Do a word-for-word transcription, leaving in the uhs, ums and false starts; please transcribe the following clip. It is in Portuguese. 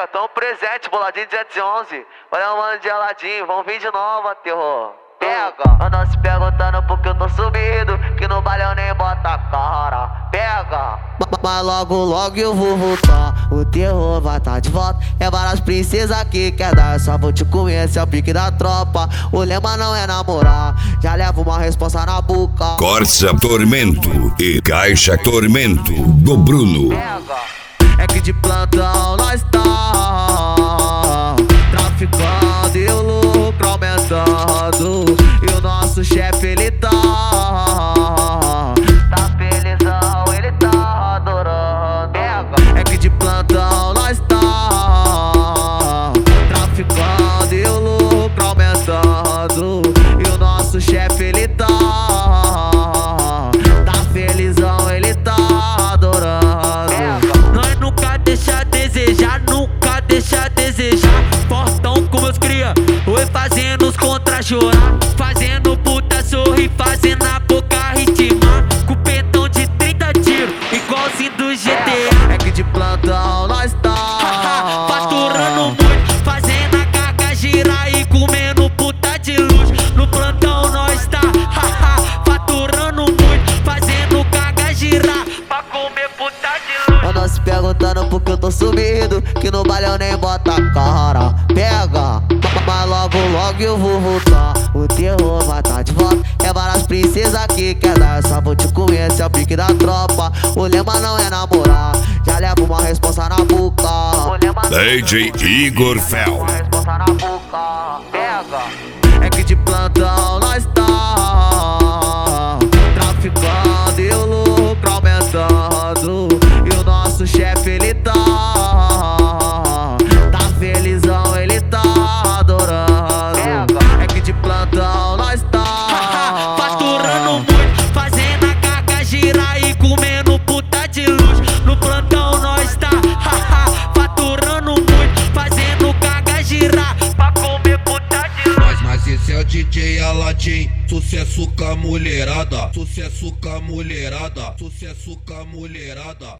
Pega, tão presente, boladinho duzentos e onze. Olha o mano geladinho, vamos vir de novo, terror. Pega, andam se perguntando por que eu tô sumido, que no baile eu nem bota a cara. Pega, mas logo logo eu vou voltar, o terror vai tá de volta. É várias princesas que quer dar, só vou te comer, esse é o pique da tropa. O lema não é namorar, já levo uma responsa na boca. Corsa Tormento e Caixa Tormento do Bruno. Pega, é que de plantão nós tá traficando e o lucro aumentando, e o nosso chefe ele tá tá felizão, ele tá adorando. Pega, é que de plantão nós tá traficando e o lucro aumentando, e o nosso chefe ele tá tá felizão, ele tá adorando. Pega, Nós nunca deixa a desejar, nunca deixa a desejar. Portão com meus cria, oi fazendo os contra chorar, fazendo puta sorrir, fazendo a boca ritmar, com petão de trinta tiros, igualzinho do G T A. É que de plantão nós tá Faturando muito, fazendo a carga girar e comendo puta de luz. No plantão nós tá faturando muito, fazendo carga girar pra comer puta de luz. andam se perguntando por que eu tô sumido, que no baile eu nem bota a cara. Pega, mas logo logo eu vou voltar, o terror vai tá de volta. É várias princesas que quer dar, só vou te comer, esse é o pique da tropa. O lema não é namorar, já levo uma responsa na boca. o lema não é D J Igor Fel. uma responsa na boca. Pega, É que de plantão nós tá traficando e o lucro aumentando, e o nosso chefe ele tá tá felizão, ele tá adorando. É que de plantão nós tá Faturando muito, fazendo a carga girar e comendo puta de luz. No plantão nós tá faturando muito, fazendo carga girar pra comer puta de luz. Mas, mas esse é o D J Aladim, sucesso com a mulherada, sucesso com a mulherada, sucesso com a mulherada.